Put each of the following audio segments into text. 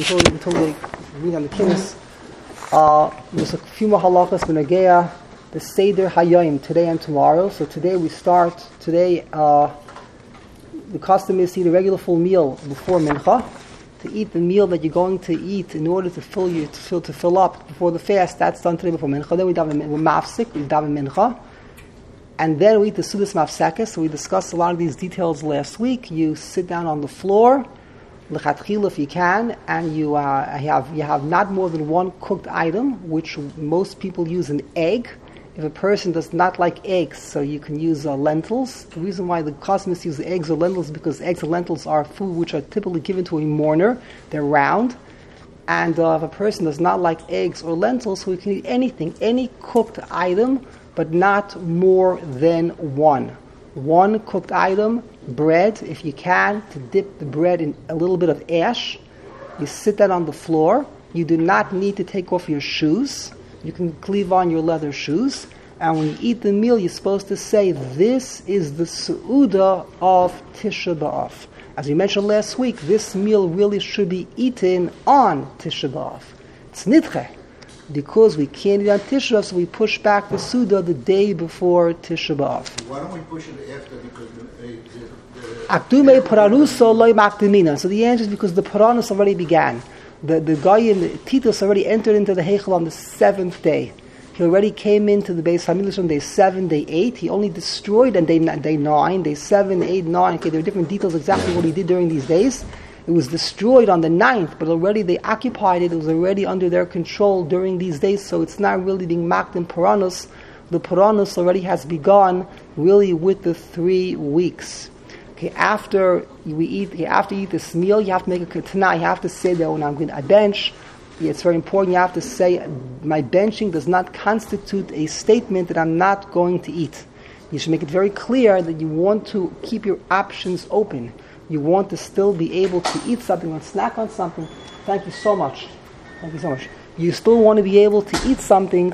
until they read on the Kiddush. There's a few more halachas b'nagea the Seder Hayom today and tomorrow. So today we start. Today the custom is to eat a regular full meal before mincha. To eat the meal that you're going to eat in order to fill up before the fast. That's done today before mincha. Then we daven mafsik. We daven mincha. And then we eat the Sudas Mafsekes. So we discussed a lot of these details last week. You sit down on the floor, lechatchila if you can, and you have not more than one cooked item, which most people use an egg. If a person does not like eggs, so you can use lentils. The reason why the customers use eggs or lentils is because eggs and lentils are food which are typically given to a mourner. They're round. And if a person does not like eggs or lentils, so he can eat anything, any cooked item, but not more than one. One cooked item, bread, if you can, to dip the bread in a little bit of ash. You sit that on the floor. You do not need to take off your shoes. You can cleave on your leather shoes. And when you eat the meal, you're supposed to say, this is the Seudah of Tisha B'Av. As we mentioned last week, this meal really should be eaten on Tisha B'Av. It's nidche. Because we can't eat on Tisha B'Av, so we push back the Seudah the day before Tisha B'Av. Why don't we push it after? Because Akdume Paranuso loy makdemina. So the answer is because the Paranus already began. The guy in the Titus already entered into the Heichel on the 7th day. He already came into the Beis Hamikdash on day 7, day 8. He only destroyed on day 9, day 7, 8, 9. Okay, there are different details exactly what he did during these days. It was destroyed on the 9th, but already they occupied it. It was already under their control during these days, so it's not really being mocked in Paranus. The Paranus already has begun really with the 3 weeks. Okay, after you eat this meal, you have to make a ketana. You have to say that when I'm going to bench, it's very important. You have to say, my benching does not constitute a statement that I'm not going to eat. You should make it very clear that you want to keep your options open. You want to still be able to eat something or snack on something. Thank you so much. Thank you so much. You still want to be able to eat something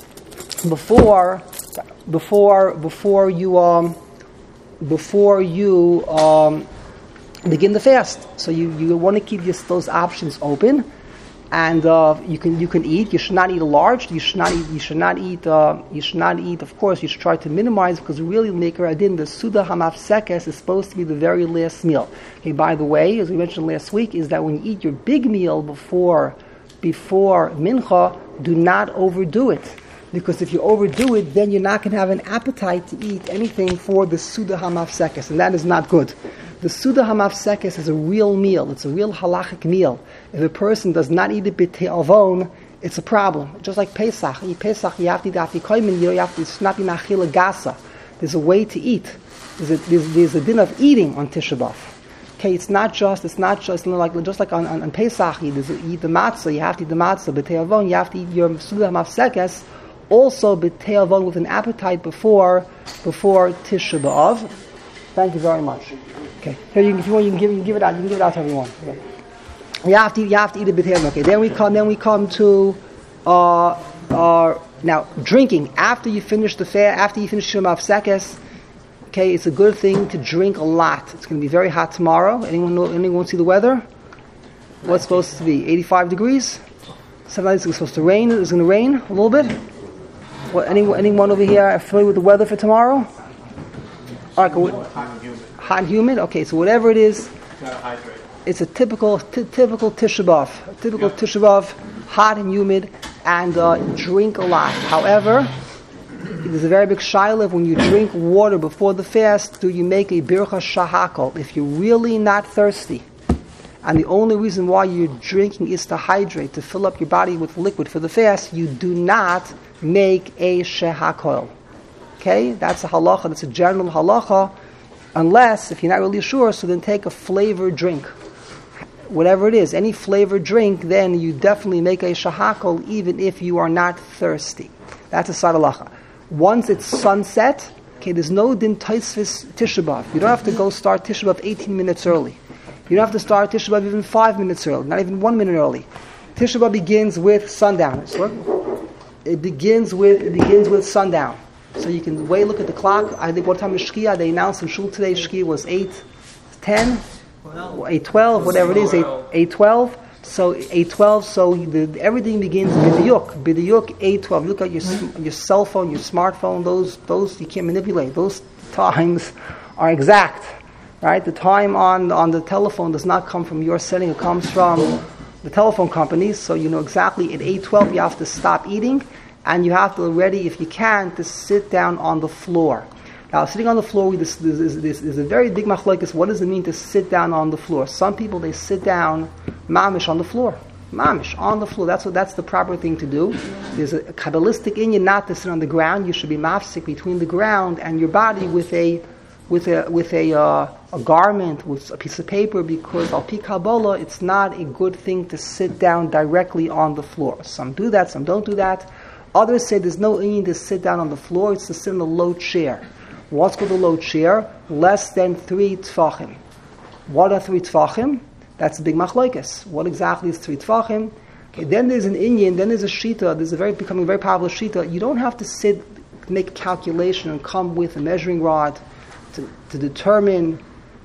before you begin the fast. So you want to keep those options open, and you can eat. You should not eat large. You should not eat. Of course, you should try to minimize, because really Maker Adin, the Seudah HaMafsekes is supposed to be the very last meal. Okay. By the way, as we mentioned last week, is that when you eat your big meal before mincha, do not overdo it. Because if you overdo it, then you're not going to have an appetite to eat anything for the Seudah HaMafsekes, and that is not good. The Seudah HaMafsekes is a real meal. It's a real halachic meal. If a person does not eat it b'te'avon, it's a problem. Just like Pesach. In Pesach, you have to eat afikoymin, you have to not be nachila gasa. There's a way to eat. There's a din of eating on Tisha B'Av. Okay, it's not just like on Pesach, you eat the matzah, you have to eat the matzah, b'te'avon, you have to eat your Seudah HaMafsekes, also b'te'avon with an appetite before Tisha B'Av. Thank you very much. Okay, here if you want, you can give it out. You can give it out to everyone. Okay. You have to eat it b'te'avon. Okay, then we come to now drinking after you finish the fast. After you finish Shema Mafsekes, okay, it's a good thing to drink a lot. It's going to be very hot tomorrow. Anyone see the weather? What's supposed to be 85 degrees? Sometimes it's supposed to rain. It's going to rain a little bit. What? Anyone over here are familiar with the weather for tomorrow? All right, hot and humid. Okay, so whatever it is, it's a typical Tisha B'Av. Typical Tisha B'Av, hot and humid, and drink a lot. However, there's a very big shaila. When you drink water before the fast, do you make a bircha shahakol? If you're really not thirsty, and the only reason why you're drinking is to hydrate, to fill up your body with liquid for the fast, you do not make a shehakol. Okay, that's a halacha. That's a general halacha. Unless, if you're not really sure, so then take a flavored drink. Whatever it is, any flavored drink, then you definitely make a shahakol even if you are not thirsty. That's a side halacha. Once it's sunset, okay, there's no din taisvis Tisha B'Av. You don't have to go start Tisha B'Av 18 minutes early. You don't have to start Tisha B'Av even 5 minutes early, not even 1 minute early. Tisha B'Av begins with sundown. It begins with sundown. So you can look at the clock. I think what time is Shkia? They announced in Shul today Shkia was 8:10, 8:12, whatever it is, 8:12. So 8:12. So everything begins b'diyuk. B'diyuk 8:12. Look at your cell phone, your smartphone. Those you can't manipulate. Those times are exact, right? The time on the telephone does not come from your setting. It comes from the telephone companies. So you know exactly at 8:12 you have to stop eating, and you have to already, if you can, to sit down on the floor. Now, sitting on the floor, this is a very big machlokes. What does it mean to sit down on the floor? Some people, they sit down mamish on the floor. Mamish on the floor. That's the proper thing to do. There's a Kabbalistic inyan not to sit on the ground. You should be mafsik between the ground and your body with a garment, with a piece of paper, because al pi Kabbalah, it's not a good thing to sit down directly on the floor. Some do that, some don't do that. Others say there's no inyan to sit down on the floor. It's to sit in a low chair. What's called a low chair? Less than 3 tfachim. What are 3 tfachim? That's a big machlokes. What exactly is 3 tfachim? Okay, then there's an inyan, then there's a shita, becoming a very powerful shita. You don't have to sit, make a calculation and come with a measuring rod to determine,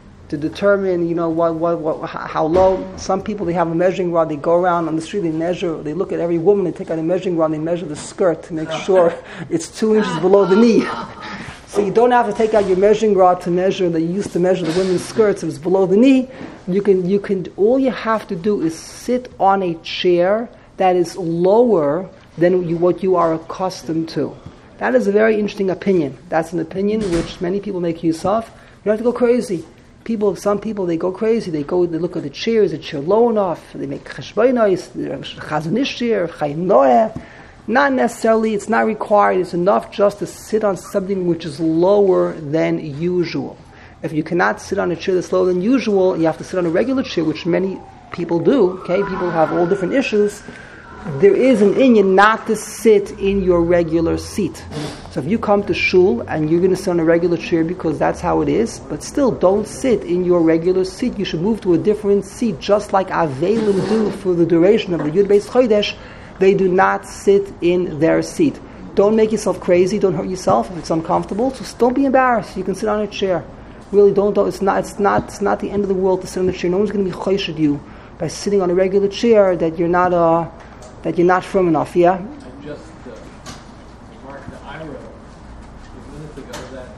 you know, how low. Some people, they have a measuring rod, they go around on the street, they measure, they look at every woman, they take out a measuring rod, they measure the skirt to make sure it's 2 inches below the knee. So you don't have to take out your measuring rod to measure that you used to measure the women's skirts. If it's below the knee, you can. All you have to do is sit on a chair that is lower than what you are accustomed to. That is a very interesting opinion. That's an opinion which many people make use of. You don't have to go crazy. Some people, they go crazy. They look at the chair. Is the chair low enough? They make cheshbonos, Chazon Ish chair, Chaim Noah. Not necessarily, it's not required. It's enough just to sit on something which is lower than usual. If you cannot sit on a chair that's lower than usual, you have to sit on a regular chair, which many people do. Okay, people have all different issues. There is an inyan not to sit in your regular seat. So if you come to shul and you're going to sit on a regular chair because that's how it is, but still don't sit in your regular seat. You should move to a different seat, just like Avelim do for the duration of the Yud Beis Chodesh. They do not sit in their seat. Don't make yourself crazy. Don't hurt yourself if it's uncomfortable. Just don't be embarrassed. You can sit on a chair. Really, don't. It's not the end of the world to sit on a chair. No one's going to be choshed you by sitting on a regular chair that you're not firm enough. Yeah. I just marked the ira a minute ago that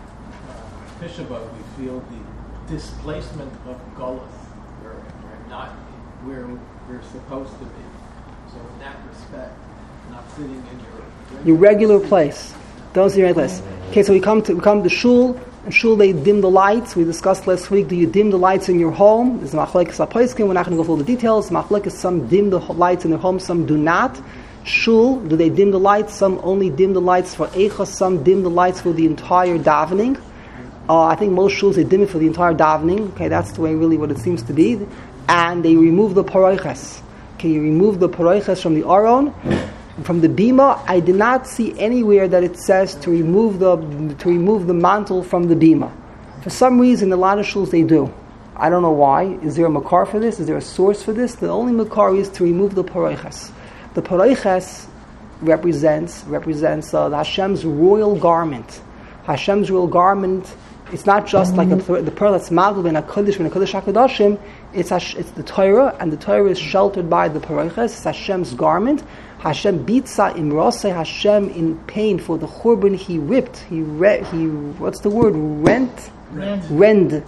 Tisha we feel the displacement of Golus. We're not where we're supposed to be. So in that respect, not sitting in your regular place. Don't sit in your regular place. Okay, so we come to shul. In shul they dim the lights. We discussed last week, do you dim the lights in your home? There's machlokes haposkim. We're not going to go through all the details. Machlokes, some dim the lights in their home, some do not. Shul, do they dim the lights? Some only dim the lights for eicha, some dim the lights for the entire davening. I think most shuls, they dim it for the entire davening. Okay, that's the way really what it seems to be. And they remove the paroiches. Okay, you remove the paroiches from the aron, from the bima. I did not see anywhere that it says to remove the mantle from the bima. For some reason, a lot of shuls they do. I don't know why. Is there a makar for this? Is there a source for this? The only makar is to remove the paroiches. The paroiches represents the Hashem's royal garment. Hashem's royal garment. It's not just like the pearl that's magul ben HaKadosh ben HaKadosh HaKadoshim. It's the Torah, and the Torah is sheltered by the paroiches. It's Hashem's garment. Hashem bitza imrosei. Hashem in pain for the churban he ripped. He what's the word? Rend. R-E-N-D.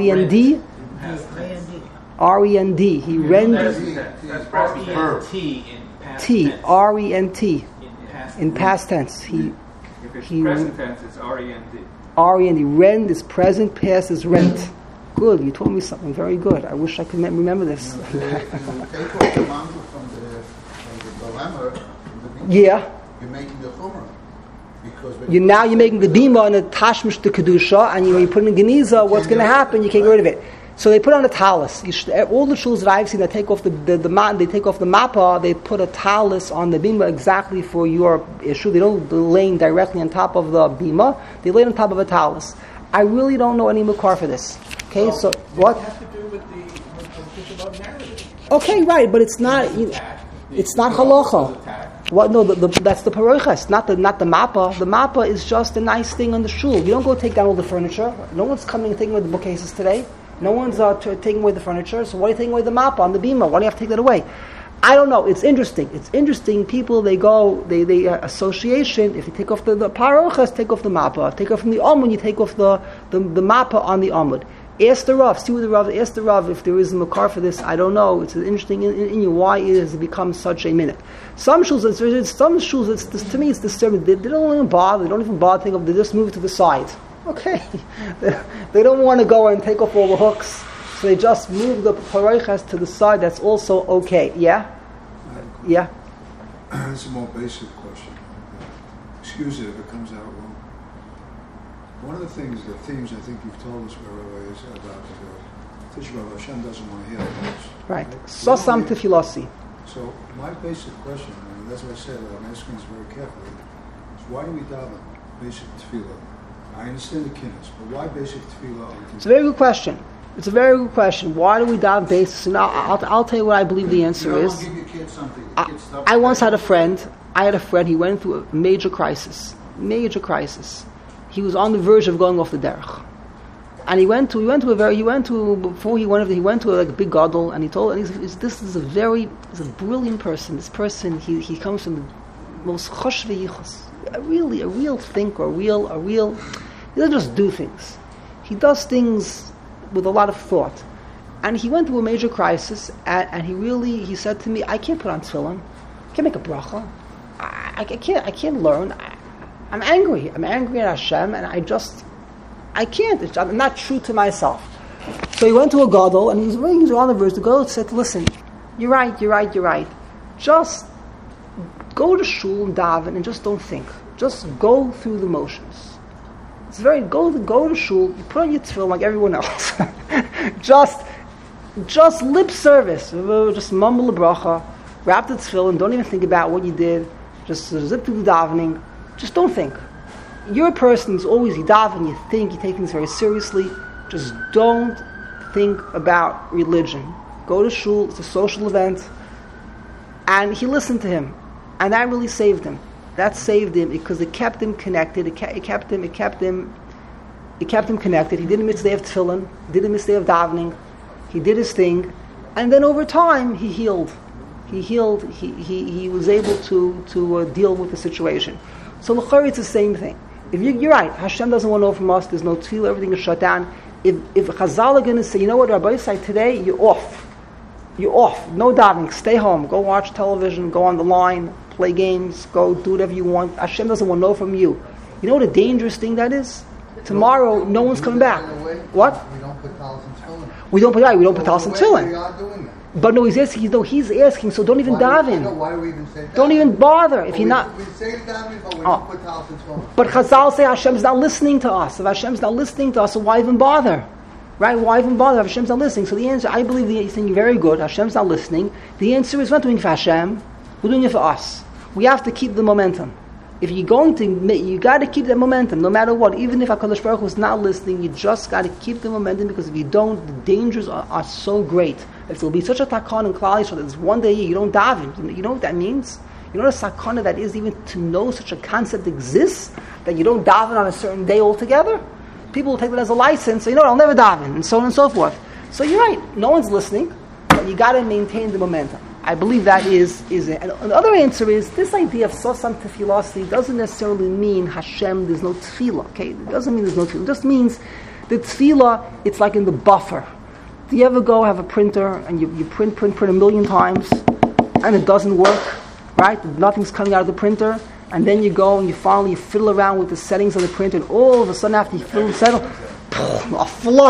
R-E-N-D. He rend. That's R-E-N-T in past T. tense. R-E-N-T. In past tense. If it's present tense, it's R-E-N-D. R-E-N-D. Rend is present, past is rent. Good, you told me something very good. I wish I could remember this. Take off the mantle from the hammer, Yeah. you're making the chumrah. Because You're making the bima and a tashmish to kedusha, and when you put in geniza, what's going to happen? You can't get rid of it. So they put on a talus. All the shuls that I've seen that take off the they take off the mappa, they put a talus on the bima exactly for your issue. They don't lay directly on top of the bima. They lay on top of a talus. I really don't know any makar for this. Okay, so what? It has to do with the narrative. Okay, right, but it's not. It's not halacha. What? No, that's the paroiches, not the mappa. The mappa is just a nice thing on the shul. You don't go take down all the furniture. No one's coming and taking away the bookcases today. No one's taking away the furniture, so why are you taking away the mappa on the bima? Why do you have to take that away? I don't know. It's interesting. People, they association. If you take off the parochas, take off the mappa. Take off from the amud, you take off the mappa on the amud. Ask the Rav. Ask the Rav if there is a makar for this. I don't know. It's interesting in you. Why it has become such a minute? Some shuls, to me, it's disturbing. They don't even bother. They don't even bother thinking of. They just move it to the side. Okay, they don't want to go and take off all the hooks, so they just move the parochas to the side. That's also okay. Yeah. Yeah. It's a more basic question. Excuse it if it comes out wrong. One of the themes I think you've told us, Rabbi, is about Tisha B'Av. Hashem doesn't want to hear those. Right. Sosam tefilasi. So my basic question, and that's what I said, I'm asking this very carefully, is why do we daven basic tefillah? I understand the kinnis, but why basic tefillah? It's a very good question. Why do we daven basic? Now, I'll tell you what I believe the answer is. Give your kids something. I once had a friend. He went through a major crisis. He was on the verge of going off the derech, and he went to a big gadol, and he told, this is a brilliant person. This person, he comes from the most chosh v'yichos, a real thinker, he doesn't just do things. He does things with a lot of thought. And he went through a major crisis, and he said to me, I can't put on tefillin, I can't make a bracha, I can't learn. I'm angry at Hashem, and I can't. I'm not true to myself. So he went to a gadol, and he was on the verge. The gadol said, listen, you're right. Just go to shul and daven, and just don't think. Just go through the motions. It's go to shul, you put on your tefillin like everyone else. just lip service. Just mumble a bracha, wrap the tefillin, don't even think about what you did. Just zip through the davening. Just don't think. You're a person who's always, you daven, you think, you take things very seriously. Just don't think about religion. Go to shul, it's a social event. And he listened to him. And that really saved him. That saved him because it kept him connected. It kept him connected. He didn't miss the day of tefillin. He didn't miss the day of davening. He did his thing. And then over time, he healed. He was able to deal with the situation. So l'chari, it's the same thing. If you're right, Hashem doesn't want to know from us. There's no tefillah. Everything is shut down. If Chazal are going to say, you know what, Rabbi Yisai, today you're off. No davening. Stay home. Go watch television. Go on the line. Play games. Go do whatever you want. Hashem doesn't want to know from you. You know what a dangerous thing that is? Tomorrow, no one's coming back. What? We don't put talis and tefillin. We don't put talis and tefillin. We are doing that. But no, he's asking, so don't even daven. Why do we even say that? Don't even bother. If you're not... We say daven, but we don't put talis and tefillin. But Chazal say Hashem's not listening to us. If Hashem's not listening to us, so why even bother? Right? Why even bother if Hashem's not listening? So the answer, I believe the thing very good. Hashem's not listening. The answer is, we're not doing it for Hashem. We're doing it for us. We have to keep the momentum. If you're going to, you got to keep that momentum, no matter what. Even if HaKadosh Baruch Hu is not listening, you just got to keep the momentum, because if you don't, the dangers are so great. If there'll be such a takon in Klal Yisrael, there's one day you don't daven. You know what that means? You know what a sakana that is, even to know such a concept exists, that you don't daven on a certain day altogether? People will take that as a license, so I'll never daven, and so on and so forth. So you're right, no one's listening, but you got to maintain the momentum. I believe that is it. And the other answer is, this idea of sosam tefilasi doesn't necessarily mean Hashem, there's no tefillah, okay? It doesn't mean there's no tefillah. It just means the tefillah, it's like in the buffer. Do you ever go have a printer and you print a million times and it doesn't work, right? Nothing's coming out of the printer, and then you go and you fiddle around with the settings of the printer, and all of a sudden after you fiddle and settle, a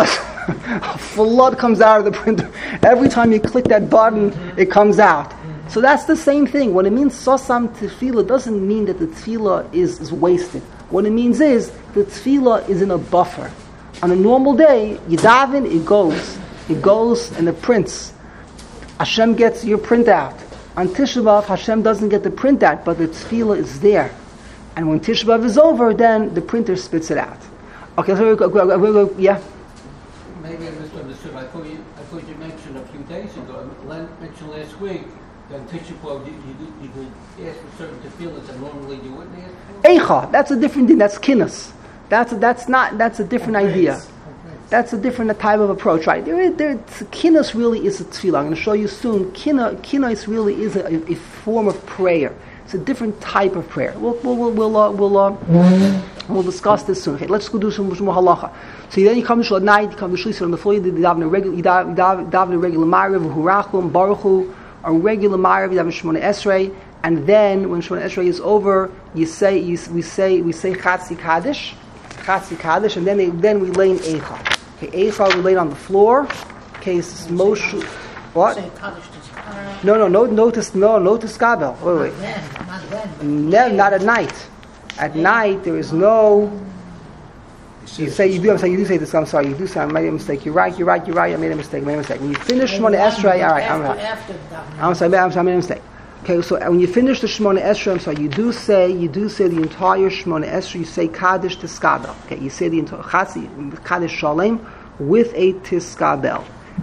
flood comes out of the printer. Every time you click that button, it comes out. So that's the same thing. When it means sosam tefillah, doesn't mean that the tefillah is wasted. What it means is the tefillah is in a buffer. On a normal day, you daven, it goes and it prints. Hashem gets your printout. On Tisha B'Av, Hashem doesn't get the printout, but the tefillah is there. And when Tisha B'Av is over, then the printer spits it out. Okay, so yeah? Maybe I misunderstood. I thought you mentioned a few days ago, mentioned last week, that Tisha B'Av, you could ask for certain tefillahs that normally you wouldn't ask for? Eicha, that's a different thing. That's kinus. That's a different idea. That's a different type of approach, right? Kinos really is a tefillah. I'm going to show you soon. Kinos really is a form of prayer. It's a different type of prayer. We'll discuss this soon. Okay, let's go do some more halacha. So then you come to at night, you come to Shlisha on the floor, you daven a regular Ma'ariv, Hurachum, Baruchu, a regular Ma'ariv, you daven Shemona Esrei, and then when Shemona Esrei is over, we say Chatzi Kaddish, and then we lay in Eicha. Okay, Eicha we lay on the floor. Okay, it's Moshe. What? No, notice Kabel. Wait. Not at night. At night there is no. You do say this. I'm sorry. You do say I made a mistake. You're right. I made a mistake. When you finish Shemona Esrei, all right. I'm sorry. I made a mistake. Okay, so when you finish the Shemona Esrei, I'm sorry. You do say the entire Shemona Esrei. You say Kaddish Tiskabel. Okay, you say the entire Kaddish Shalem with a Tiskabel.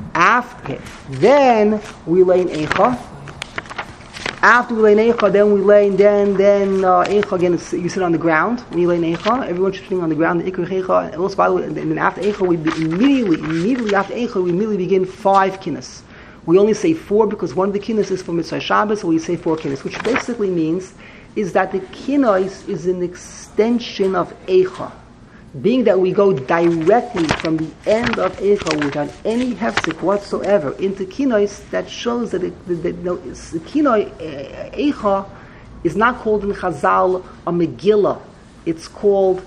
Then we lay in Eicha. After we lay in Eicha, then we lay Eicha again. You sit on the ground when you lay in Eicha. Everyone should sit on the ground. The Ikar Eicha. And also, by the way, and then after Eicha, we immediately after Eicha, we immediately begin 5 kinnas. We only say 4 because one of the kinnas is for Mitzvah Shabbos, so we say 4 kinnas, which basically means is that the kinnas is an extension of Eicha. Being that we go directly from the end of Eicha without any hefzik whatsoever into Kinos, that shows that the Kinoi Eicha is not called in Chazal a Megillah. It's called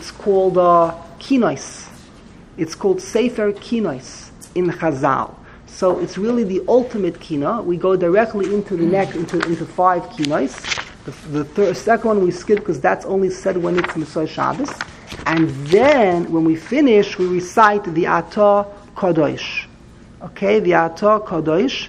Kinos. It's called Sefer Kinos in Chazal. So it's really the ultimate Kina. We go directly into the next into 5 Kinos. The second one we skip because that's only said when it's Mitzvah Shabbos. And then, when we finish, we recite the Atah Kadosh. Okay, the Atah Kadosh.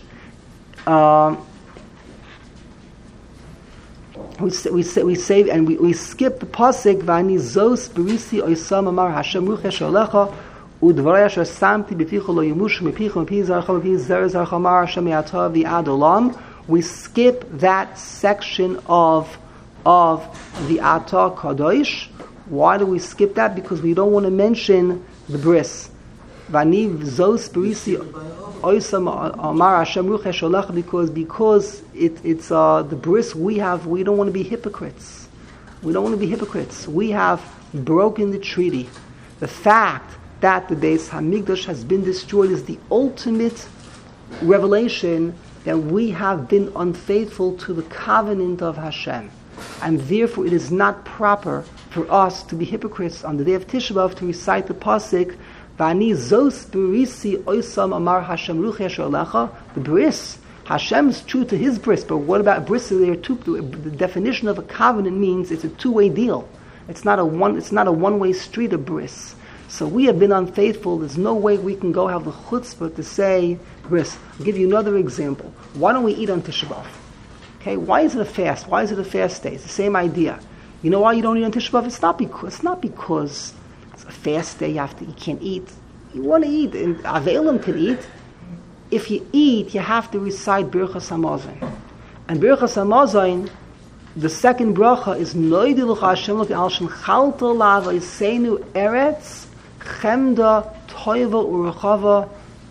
We say, and we skip the pasuk. V'ani zos berisi oisam amar Hashem ruchesh olecha udvarei asher samti b'ficha lo yimush mepicha mepi zarcha mepi zer zarcha amar Hashem yatah v'ad olam. We skip that section of the Atah Kadosh. Why do we skip that? Because we don't want to mention the bris. Vaniv zos berisi oisam amar Hashem ruchesh olech, because it's the bris we have. We don't want to be hypocrites. We have broken the treaty. The fact that the Beis Hamikdash has been destroyed is the ultimate revelation that we have been unfaithful to the covenant of Hashem. And therefore it is not proper for us to be hypocrites on the day of Tisha B'Av to recite the pasuk V'ani zos berisi oisam amar Hashem ruchesh olecha. The bris, Hashem is true to His bris, but what about bris? The definition of a covenant means it's a two-way deal. It's not a one-way street of bris. So we have been unfaithful. There's no way we can go have the chutzpah to say bris. I'll give you another example. Why don't we eat on Tisha B'Av? Okay, why is it a fast? Why is it a fast day? It's the same idea. You know why you don't eat on Tisha B'Av? It's not because it's a fast day. You can't eat. You want to eat, and Avelim can eat. If you eat, you have to recite Birchas Hamazon. And Birchas Hamazon, the second bracha is Noidi L'cha Hashem L'ka Al Shem Chalto Lava Yisenu Eretz Chemda Toiva Urachava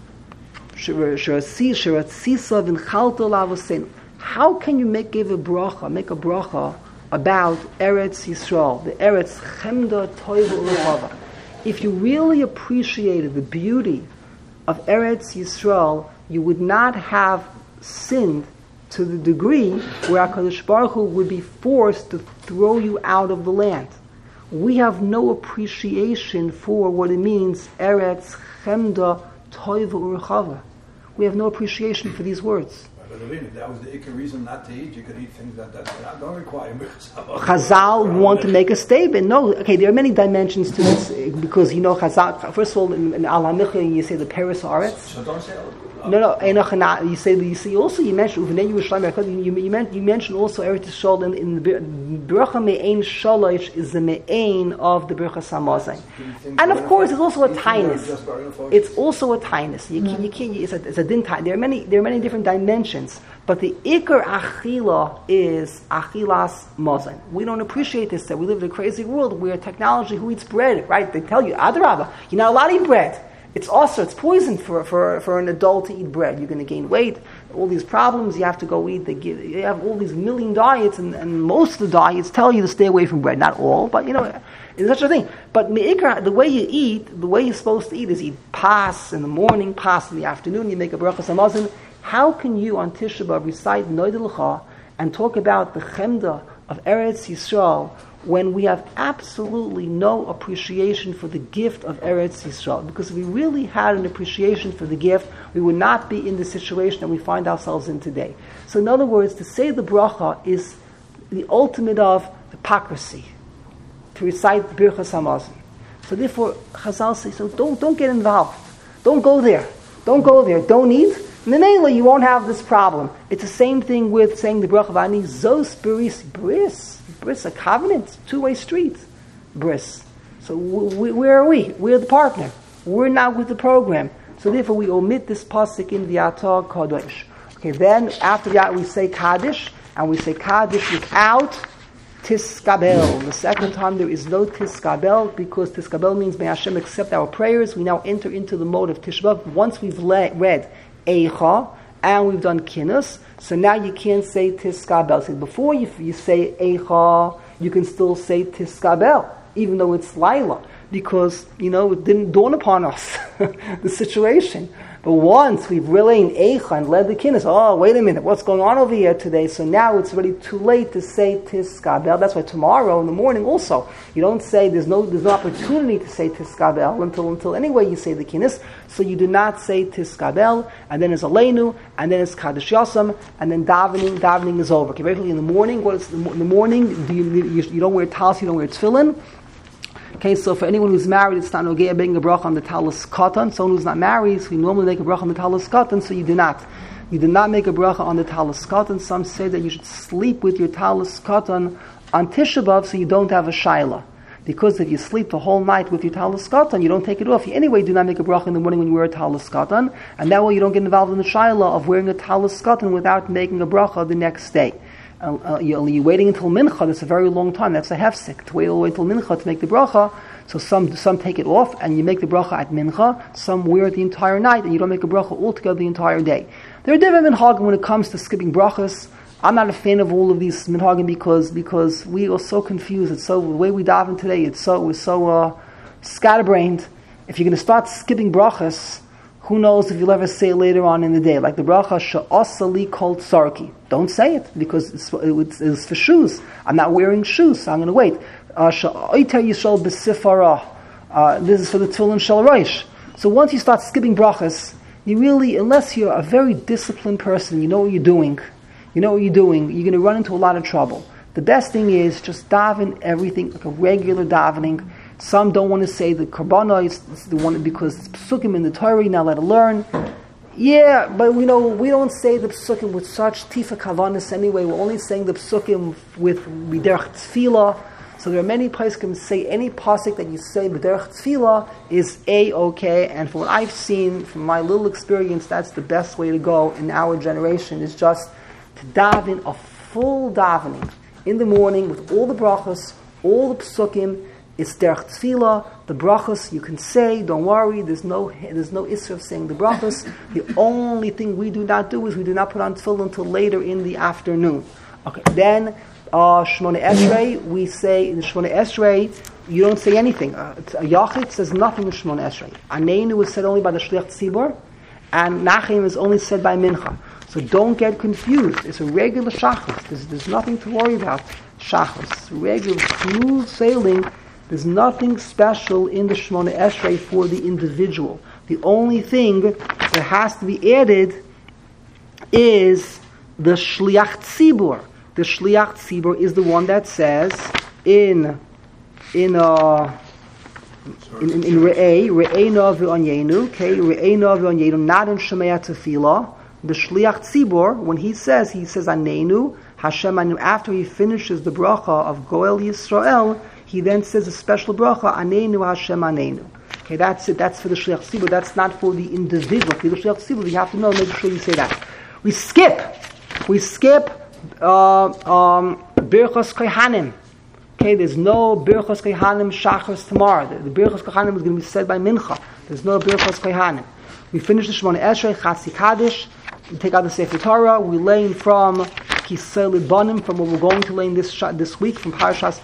Sheratzisa V'Chalto Lava Yisenu. How can you make a bracha about Eretz Yisrael, the Eretz Chemda Toiva Urachava? If you really appreciated the beauty of Eretz Yisrael, you would not have sinned to the degree where HaKadosh Baruch Hu would be forced to throw you out of the land. We have no appreciation for what it means, Eretz Chemda Toiva Urachava. We have no appreciation for these words. But if that was the ikar reason not to eat, you could eat things that don't require Chazal want to make a statement. No, okay, there are many dimensions to this because Chazal. First of all, in Al HaMichya, you say the Peres Aretz. So don't say. No. You say also you mentioned you mentioned also Eretz Yisrael in the Bracha Me'ein Shalosh is the Me'ein of the Birchas Hamazon, and of course it's also a tainus. It's also a tainus. You can't. It's a din. There are many different dimensions. But the Iker Achila is Achilas Mozen. We don't appreciate this. That we live in a crazy world where technology, who eats bread, right? They tell you, Adarabah, you're not allowed to eat bread. It's also, it's poison for an adult to eat bread. You're going to gain weight, all these problems, you have to go eat. You have all these million diets, and most of the diets tell you to stay away from bread. Not all, but it's such a thing. But me'ikar, the way you eat, the way you're supposed to eat is eat pas in the morning, pas in the afternoon, you make a brachas hamazon. How can you on Tisha B'Av recite Noda L'cha and talk about the chemda of Eretz Yisrael when we have absolutely no appreciation for the gift of Eretz Yisrael? Because if we really had an appreciation for the gift, we would not be in the situation that we find ourselves in today. So in other words, to say the bracha is the ultimate of hypocrisy, to recite the Birchas Hamazon. So therefore, Chazal say, so don't get involved. Don't go there. Don't go there. Don't eat. Nenela, you won't have this problem. It's the same thing with saying the bracha of Ani Zos Bris, a covenant, two-way street, bris. So where are we? We're the partner. We're not with the program. So therefore we omit this pasuk in the Atah Kodesh. Okay, then after that we say Kaddish, and we say Kaddish without Tiskabel. The second time there is no Tiskabel, because Tiskabel means may Hashem accept our prayers. We now enter into the mode of Tisha B'Av. Once we've read Eicha, and we've done Kinus, so now you can't say Tiskabel. So before you say Eicha, you can still say Tiskabel, even though it's Laila, because, it didn't dawn upon us, the situation. But once we've relayed Eicha and led the Kinus, wait a minute, what's going on over here today? So now it's already too late to say Tiskabel. That's why tomorrow in the morning also, you don't say, there's no opportunity to say Tiskabel until anyway you say the Kinus. So you do not say Tiskabel, and then it's Aleinu, and then it's Kaddish Yasam, and then davening is over. Okay, basically in the morning, in the morning, you don't wear talis, you don't wear tefillin. Okay, so for anyone who's married, it's not nogea being a bracha on the talis katan. Someone who's not married, so we normally make a bracha on the talis katan, so you do not. You do not make a bracha on the talis katan. Some say that you should sleep with your talis katan on Tisha B'Av so you don't have a shaila. Because if you sleep the whole night with your talis katan, you don't take it off. You anyway do not make a bracha in the morning when you wear a talis katan, and that way you don't get involved in the shaila of wearing a talis katan without making a bracha the next day. You're waiting until mincha. That's a very long time. That's a hefsek to wait all the way until mincha to make the bracha. So some take it off and you make the bracha at mincha. Some wear it the entire night and you don't make a bracha altogether the entire day. There are different minhagim when it comes to skipping brachas. I'm not a fan of all of these minhagim because we are so confused. It's so the way we daven today. We're so scatterbrained. If you're going to start skipping brachas, who knows if you'll ever say it later on in the day. Like the bracha, she'asali kol tsarki. Don't say it, because it's for shoes. I'm not wearing shoes, so I'm going to wait. She'oiter yishol b'sifara. This is for the tefillin shel rosh. So once you start skipping brachas, you really, unless you're a very disciplined person, you know what you're doing, you're going to run into a lot of trouble. The best thing is just daven everything like a regular davening. Some don't want to say the Karbana is the one because it's psukim in the Torah, you're not allowed to learn. Yeah, but we don't say the psukim with such tifa kavanas anyway. We're only saying the psukim with miderch tefillah. So there are many places can say any pasuk that you say miderch tefillah is okay. And from what I've seen, from my little experience, that's the best way to go in our generation, is just to daven a full davening in the morning with all the brachas, all the psukim. It's derech tefillah, the brachas you can say, don't worry, there's no issue of saying the brachas. The only thing we do not do is we do not put on tefillah until later in the afternoon. Okay, then Shmona Esrei, we say in Shmona Esrei, you don't say anything. Yachid says nothing in Shmona Esrei. Aneinu is said only by the Shliach Tzibor, and Nachem is only said by Mincha. So don't get confused. It's a regular shachris. There's nothing to worry about. Shachris, regular smooth sailing. There's nothing special in the Shmona Esrei for the individual. The only thing that has to be added is the Shliach Tzibur. The Shliach Tzibur is the one that says in Re'ei no v'onyenu, okay, Re'ei no v'onyenu, not in Shemaya Tefillah. The Shliach Tzibur, when he says Anenu, Hashem Anenu, after he finishes the bracha of Goel Yisrael, he then says a special bracha, Anenu Hashem Anenu. Okay, that's it. That's for the Shliach Tzibur. That's not for the individual. For the Shliach Tzibur, you have to know, make sure you say that. We skip We skip Birchos Kohanim. Okay, there's no Birchos Kohanim Shachris tomorrow. The Birchos Kohanim is going to be said by Mincha. There's no Birchos Kohanim. We finish the Shemona Esrei, Chatzi Kaddish. We take out the Sefer Torah. We learn from Kisei Libanim, from what we're going to learn this week, from Parshas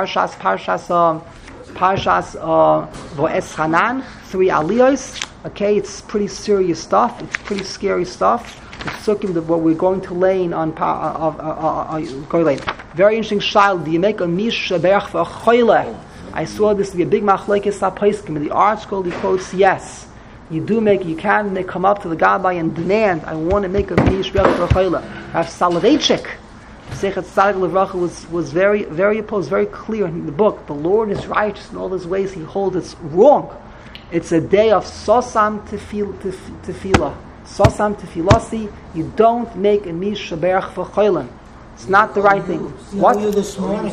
Vo'ez Hanan, 3 Aliyos. Okay, it's pretty serious stuff. It's pretty scary stuff. The Sukkim, what we're going to learn on very interesting shayla. Do you make a mish berach for a choyle? I saw this to be a big machlekes haposkim. In the art scroll, he quotes yes. You do make. You can come up to the gabbai and demand. I want to make a mish berach for a choyle. Rav Soloveitchik, Sechet Tzadik Levracha was very opposed, very clear in the book. The Lord is righteous in all His ways. He holds it's wrong. It's a day of sosam tefillah. Sosam tefilasi, you don't make a mish berach for choylin. It's not the right thing. What? This morning.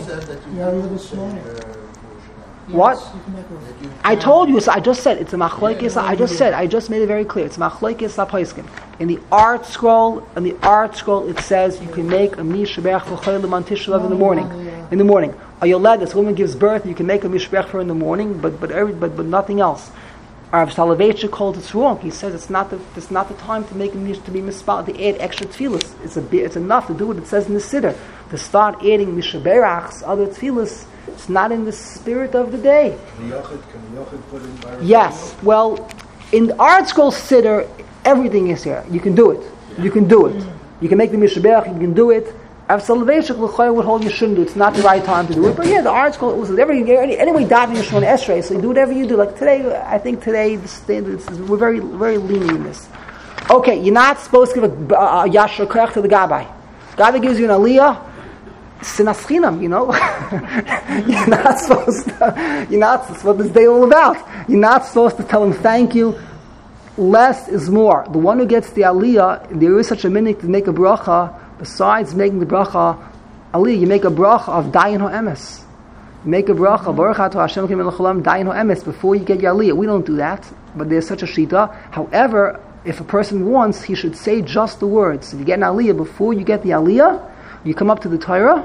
What? I told you. So I just said it's a machlokes. I just made it very clear. It's machlokes haposkim. In the art scroll, it says you can make a mish berach for choylin on Tisha B'av in the morning. In the morning, a yoled, this woman gives birth. You can make a mish berach for her in the morning, but nothing else. Rav Soloveitchik called it's wrong. He says it's not the time to make a mish to be mispal, to add extra tefillas. It's enough to do what it says in the siddur. To start adding mishaberachs, other tefillas, it's not in the spirit of the day. Can the Yochid put in by Yes. Well, in the art scroll siddur, everything is here. You can do it. You can make the mishaberach. You can do it. Rav Soloveitchik would hold you shouldn't do it. It's not the right time to do it. But yeah, the art school, it was anyway davening your Shemona Esrei, so you do whatever you do. Like today, I think the standards, we're very, very lenient in this. Okay, you're not supposed to give a yashar koach to the gabbai. Gabbai gives you an aliyah, sinas chinam, you know. You're not supposed to, that's what this day all about. You're not supposed to tell him thank you. Less is more. The one who gets the aliyah, there is such a minute to make a bracha. Besides making the bracha, Ali, you make a bracha of dayan ho'emes. You make a bracha, Baruch Atah Hashem Elokeinu melech haolam, dayan ho'emes, before you get your aliyah. We don't do that, but there's such a shita. However, if a person wants, he should say just the words. If you get an aliyah, before you get the aliyah, you come up to the Torah,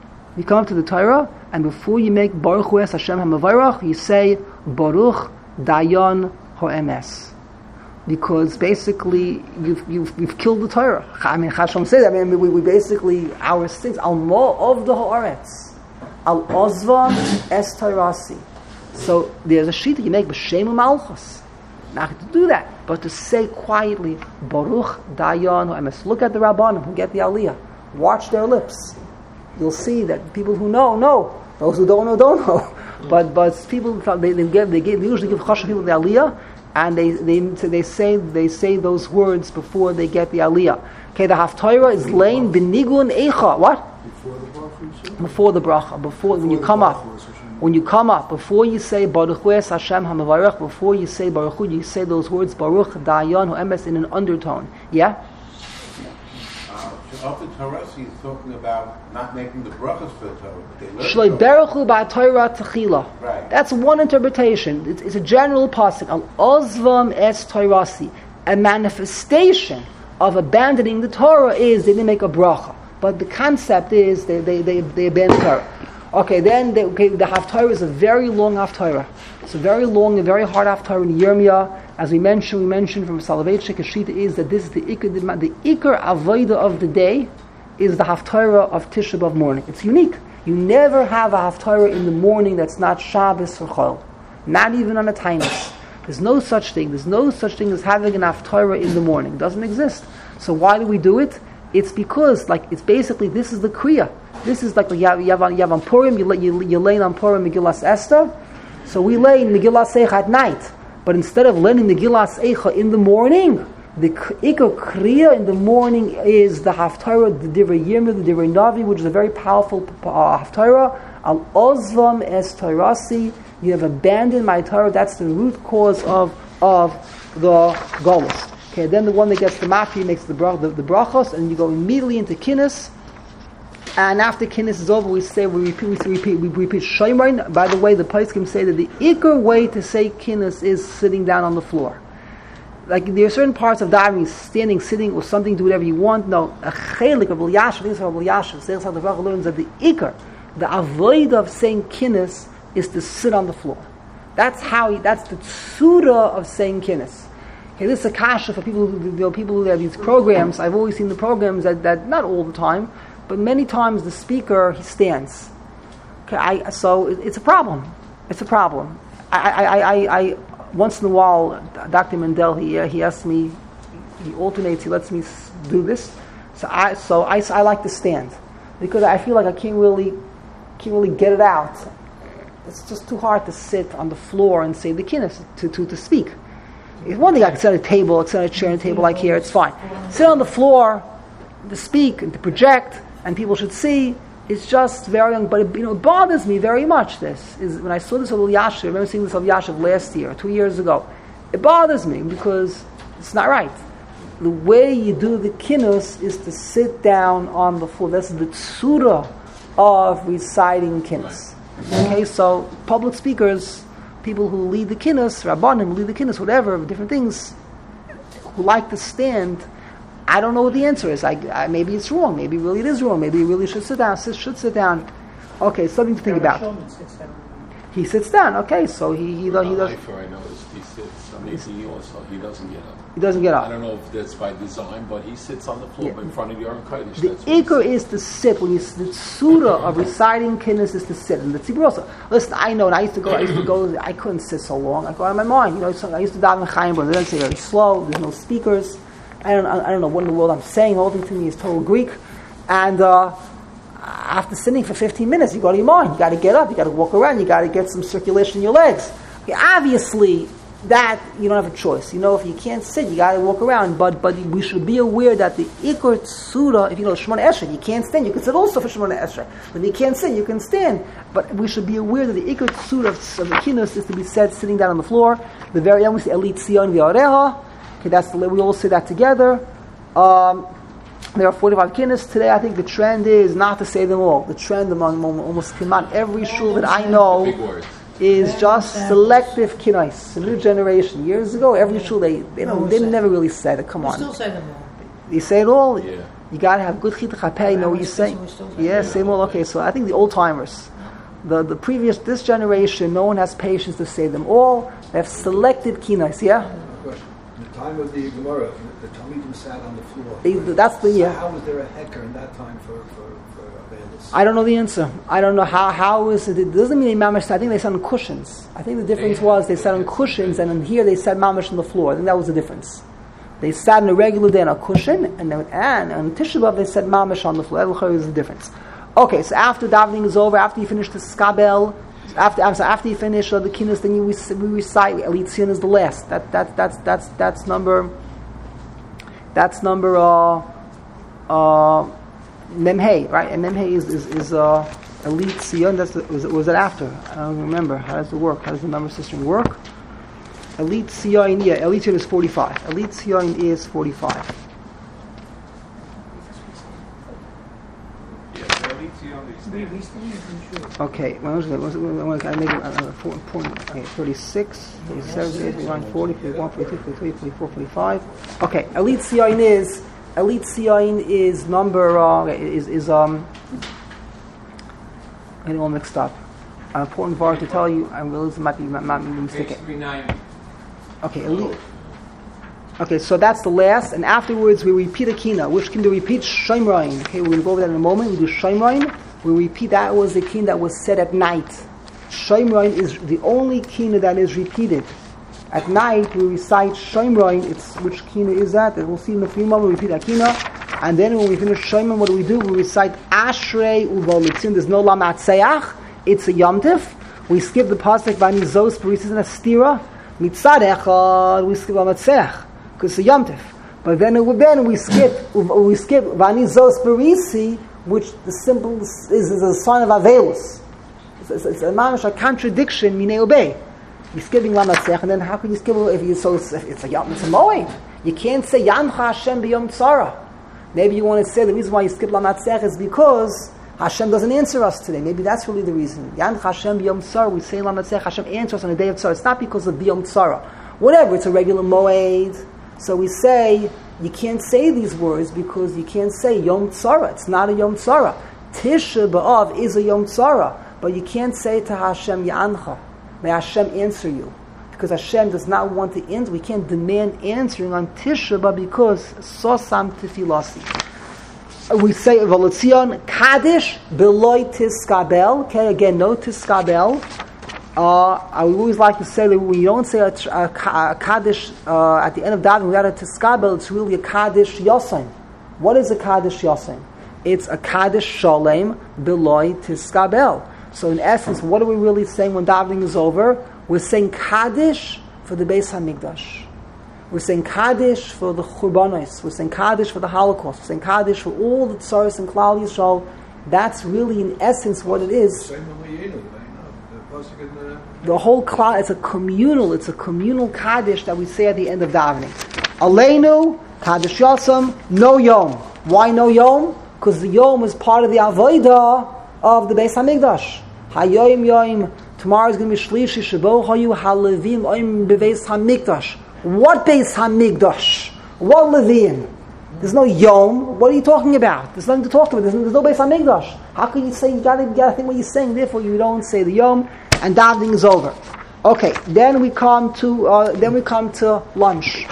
and before you make Baruch Hu es Hashem HaMavarach, you say Baruch dayan ho'emes. Because basically you've killed the Torah. I mean, Chasham says. We basically our sins al mo of the haaretz al ozva es Torasi. So there's a sheet that you make b'shem u'malchus. Not to do that, but to say quietly Baruch dayan ho'emes. Look at the Rabbanim who get the aliyah. Watch their lips. You'll see that people who know. Those who don't know. But people they usually give chashav people the aliyah. And they say those words before they get the aliyah. Okay, the haftarah is lain benigun eicha. What? Before the bracha. When you come up, before you say Baruch Hu es Hashem HaMavarach, before you say Baruch Hu, you say those words Baruch dayan ho'emes in an undertone. Yeah. Of the Torah, he's talking about not making the brachas for the Torah. Shloi beruchu ba'Torah techila. Right. That's one interpretation. It's a general pasuk. Al ozvam es Torasi. A manifestation of abandoning the Torah is they didn't make a bracha, but the concept is they abandon Torah. Okay, then the haftarah is a very long haftarah. It's a very long and very hard haftarah in Yirmiyah. As we mentioned from Soloveitchik, Shita is that this is the ikar avodah of the day is the haftarah of Tisha B'av morning. It's unique. You never have a haftarah in the morning that's not Shabbos or Chol. Not even on a tainus. There's no such thing. There's no such thing as having an haftarah in the morning. It doesn't exist. So why do we do it? It's because, it's basically, this is the kriya. This is like you have on Purim, you lay on Purim Megillas Esther. So we lay Megillas Eicha at night. But instead of learning Megillas Eicha in the morning, the Ikar Kriya in the morning is the Haftarah, the Divrei Yirmiyah, the Divrei Navi, which is a very powerful Haftarah. Al Ozvam es Torasi. You have abandoned my Torah. That's the root cause of the Golus. Okay, then the one that gets the Mafi makes the brachos, and you go immediately into Kinnis. And after Kinnis is over, we repeat Shaymain. By the way, the Poskim say that the Iker way to say Kinnis is sitting down on the floor. like there are certain parts of davening, standing, sitting, or something, do whatever you want. No, a chelik of Elyashiv, things of Elyashiv, Seichel Baruch learns that the ikar, the avoid of saying kinnis, is to sit on the floor. That's the tzura of saying kinnis. Okay, this is a kasha for people who have these programs. I've always seen the programs that not all the time, but many times the speaker, he stands. Okay, so it's a problem. It's a problem. I once in a while, Dr. Mendel, he asks me, he alternates, he lets me do this. So I like to stand because I feel like I can't really get it out. It's just too hard to sit on the floor and say the kinnis to speak. It's one thing I can sit at a table, I can sit on a chair and a table like here, it's fine. Sit on the floor to speak and to project, and people should see. It's just very young, but it bothers me very much. This is when I saw this of Elyashiv. I remember seeing this of Elyashiv last year, 2 years ago. It bothers me because it's not right. The way you do the kinus is to sit down on the floor. That's the tzura of reciting kinus. Okay, so public speakers, people who lead the kinus, rabbanim who lead the kinus, whatever, different things, who like to stand. I don't know what the answer is. I maybe it's wrong. Maybe really it is wrong. Maybe you really should sit down. Should sit down. Okay, something to think about. He sits down. Okay, so he does. I noticed he sits. He doesn't get up. He doesn't get up. I don't know if that's by design, but he sits on the floor in front of the Aron Kodesh. The ikar is to sit. When the tzura of reciting kinnis is to sit. And the tzibur also. Listen, I know. And I used to go. I couldn't sit so long. I go out of my mind. I used to daven in Chaim, but then say very slow. There's no speakers. I don't know what in the world I'm saying. All thing to me is total Greek. And after sitting for 15 minutes, you go to your mind. You got to get up. You got to walk around. You got to get some circulation in your legs. Okay, obviously, that you don't have a choice. If you can't sit, you got to walk around. But we should be aware that the ikar tzura, if you know Shemona Esrei, you can't stand. You can sit also for Shemona Esrei. When you can't sit, you can stand. But we should be aware that the ikar tzura of the kinus is to be said sitting down on the floor. The very end we say Elit Tzion V'Yareha. Okay, that's the we all say that together. There are 45 kinnis. Today I think the trend is not to say them all. The trend among almost every shul that I know is just selective kinnis. The new generation. Years ago, every shul they never really said it. Come on. We still say them all. You say it all? Yeah. You got to have good chitah chapeh, you know what you say? Yeah, say them all. Okay, so I think the old timers, this generation, no one has patience to say them all. They have selective kinnis, yeah? The time of the Gemara, the Talmidim sat on the floor. That's the so how was there a hecker in that time for Avelis? I don't know the answer. I don't know how is it. It doesn't mean they mamash. I think they sat on cushions. I think the difference was they sat on cushions, and in here they sat mamash on the floor. I think that was the difference. They sat on a regular day on a cushion, and on Tisha B'Av they sat mamash on the floor. That was the difference. Okay, so after davening is over, after you finish the skabel. After you finish the kinnis, then we recite Elit Tzion is the last. That's number Memhei, right? And Memhei is Elit Tzion. Was it after? I don't remember. How does it work? How does the number system work? Elit Tzion, yeah. Elit Tzion is 45. Elit Tzion is 45. Okay, I make it point. Okay, 36, 37, 39, 40, 41, 42, 43, 44, 45. Okay, Elit Tzion is number is getting all mixed up. An important part to tell you. I realize it might be mistaken. Okay, Okay, so that's the last, and afterwards we repeat a kina. Which kin do we repeat? Shomrain. Okay, we're going to go over that in a moment. We do Shomrain. We repeat that was the kina that was said at night. Shomrain is the only kina that is repeated. At night we recite Shomrain. It's which kina is that? We'll see in a few moments. We repeat that kina, and then when we finish Shomrain, what do? We recite Ashrei Uvolitzin. There's no Lamat Seach. It's a yomtiv. We skip the pasuk Vanizos Barisis and a stira. Mitzad Echad. We skip Lamat Seach because it's a yomtiv. But then we skip Vanizos Barisi, which the symbol is a sign of Avelus. It's a contradiction, minei obey. You're skipping Lamatzech, and then how can you skip if it's a Yom, it's a Moed. You can't say Yamcha Hashem b'Yom Tzara. Maybe you want to say the reason why you skip Lamatzech is because Hashem doesn't answer us today. Maybe that's really the reason. Yamcha Hashem b'Yom Tzara, we say Lamatzech, Hashem answers us on the day of Tzara. It's not because of b'Yom Tzara. Whatever, it's a regular Moed. So we say, you can't say these words because you can't say Yom Tzara. It's not a Yom Tzara. Tisha B'Av is a Yom Tzara. But you can't say to Hashem, Ya'ancha. May Hashem answer you. Because Hashem does not want to answer. We can't demand answering on Tisha B'Av because Sosam Tefilasi. We say Evolution Kaddish Beloy Tiskabel. Okay, again, no Tiskabel. I would always like to say that when you don't say a Kaddish at the end of davening without a Tiskabel, it's really a Kaddish Yosim. What is a Kaddish Yosim? It's a Kaddish Sholem Beloy Tiskabel. So in essence, what are we really saying when davening is over? We're saying Kaddish for the Beis HaMikdash. We're saying Kaddish for the Churbanos. We're saying Kaddish for the Holocaust. We're saying Kaddish for all the Tzaros and Klal Yisrael. That's really, in essence, what it is. The whole Klal, it's a communal Kaddish that we say at the end of davening. Aleinu, Kaddish Yosem, no Yom. Why no Yom? Because the Yom is part of the Avodah of the Beis HaMikdash. Hayoim Yom. Tomorrow is going to be Shlishi Shabo Hayu Halevim Oim Beis HaMikdash. What Beis HaMikdash? What Levim? There's no Yom. What are you talking about? There's nothing to talk about. There's no Beis HaMikdash. How can you say, you gotta think what you're saying, therefore you don't say the Yom, and davening is over. Okay, then we come to lunch.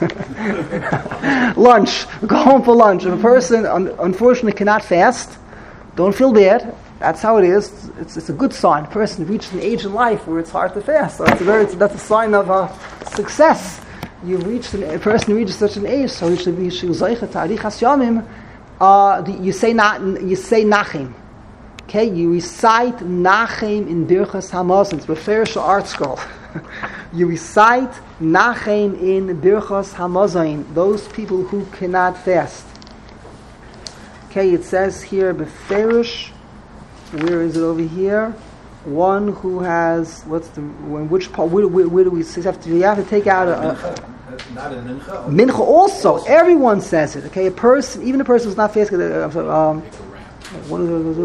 Lunch. We go home for lunch. If a person unfortunately cannot fast, don't feel bad. That's how it is. It's a good sign. A person reaches an age in life where it's hard to fast. So that's a sign of success. A person reaches such an age, so you say Nachim. Okay, you recite Nachim in Birchas Hamazon. It's Beferish Art Scroll. You recite Nachim in Birchas Hamazon. Those people who cannot fast. Okay, it says here Beferish. Where is it over here? One who has which part? Where do we have to? We have to take out a not a mincha. Mincha also. Everyone says it. Okay, even a person who's not fasting. One of those.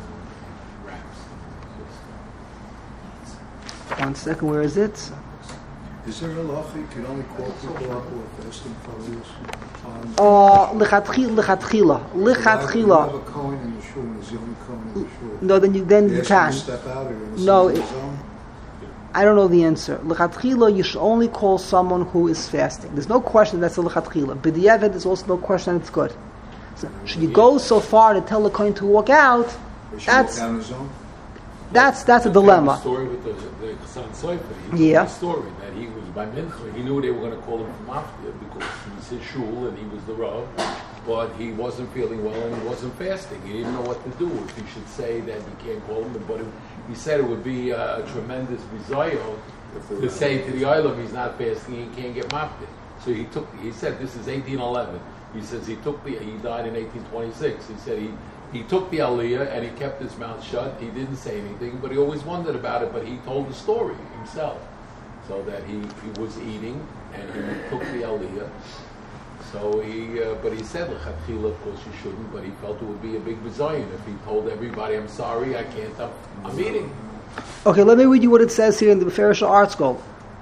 One second. Where is it? Is there a law you can only call people up who are fasting for this? Lichatchila. Have a Kohen in the shul, and is the only Kohen in the shul. No, then you can. Step out no, I don't know the answer. Lichatchila, you should only call someone who is fasting. There's no question that's a lichatchila. But the B'diavad, there's also no question that it's good. So, should you go so far to tell the Kohen to walk out? That's a dilemma. The story with the Chassan Sofer. Yeah. The story that he was by Mincha. He knew they were going to call him from Mafia because he was his shul and he was the Rav, but he wasn't feeling well and he wasn't fasting. He didn't know what to do. If he should say that you can't call him, but he said it would be a tremendous bizayon to say to the Olam he's not fasting, he can't get Mafia. So he said this is 1811. He says he died in 1826. He said he took the aliyah and he kept his mouth shut. He didn't say anything, but he always wondered about it. But he told the story himself, so that he was eating and he took the aliyah. So but he said lechatchila, of course you shouldn't. But he felt it would be a big bizayon if he told everybody, "I'm sorry, I can't. I'm eating." Okay, let me read you what it says here in the Beferish Art Scroll.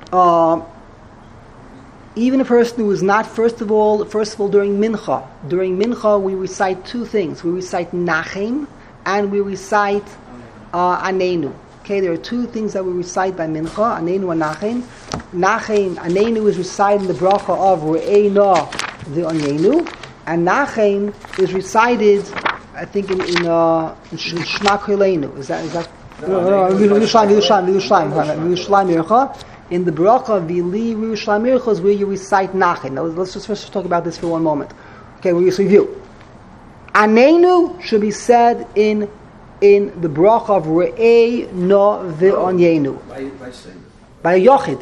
Even a person who is not, first of all, during Mincha. During Mincha, we recite two things. We recite Nachem, and we recite Anenu. Okay, there are two things that we recite by Mincha, Anenu and Nachem. Anenu is recited in the bracha of Re'ena V'Anenu, and Nachem is recited, I think, in Shema Koleinu. Is that? No, Yerushalayim. In the bracha V'li Yerushalayim is where you recite Nachem. Now let's just first talk about this for one moment. Okay, we'll just review. Anenu should be said in the bracha of Re'ei No V'Onyenu. By a Yochid.